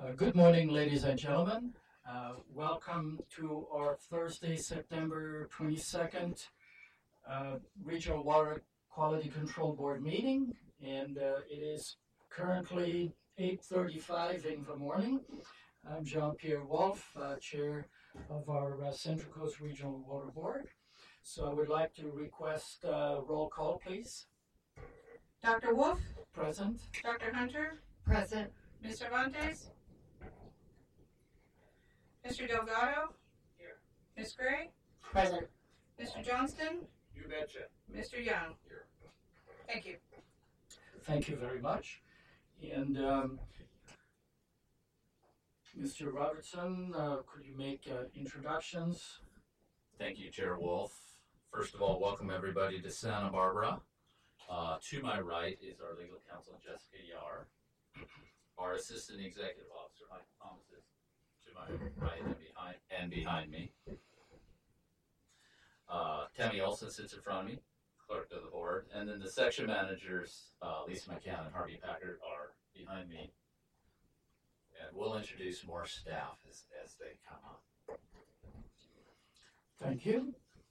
Good morning, ladies and gentlemen. Welcome to our Thursday, September 22nd Regional Water Quality Control Board meeting, and it is currently 8:35 in the morning. I'm Jean-Pierre Wolf, Chair of our Central Coast Regional Water Board. So I would like to request roll call, please. Dr. Wolf? Present. Dr. Hunter? Present. Ms. Cervantes? Mr. Delgado? Here. Ms. Gray? Present. Mr. Johnston? You betcha. Mr. Young? Here. Thank you. Thank you very much. And Mr. Robertson, could you make introductions? Thank you, Chair Wolf. First of all, welcome everybody to Santa Barbara. To my right is our legal counsel, Jessica Yar. Our assistant executive officer, Mike Thomas, is to my right and behind me. Tammy Olson sits in front of me, clerk of the board, and then the section managers, Lisa McCann and Harvey Packard, are behind me. And we'll introduce more staff as they come up. Thank you.